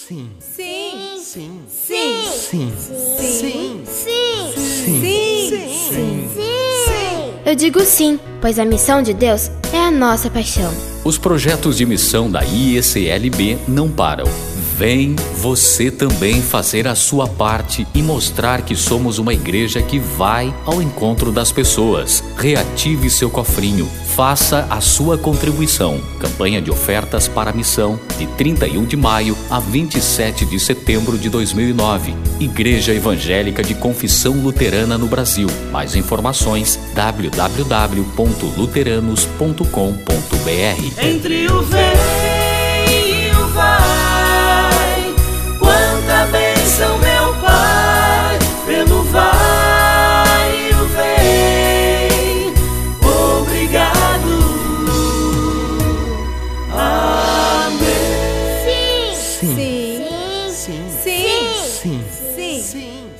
Sim. Sim. Sim. Sim. Sim. Sim. Sim. Sim. Sim. Eu digo sim, pois a missão de Deus é a nossa paixão. Os projetos de missão da IECLB não param. Vem você também fazer a sua parte e mostrar que somos uma igreja que vai ao encontro das pessoas. Reative seu cofrinho, faça a sua contribuição. Campanha de ofertas para a missão, de 31 de maio a 27 de setembro de 2009. Igreja Evangélica de Confissão Luterana no Brasil. Mais informações www.luteranos.com.br. Entre o vem e o vai, quanta bênção, meu Pai, pelo vai e o vem. Obrigado. Amém. Sim. Sim. Sim. Sim. Sim. Sim.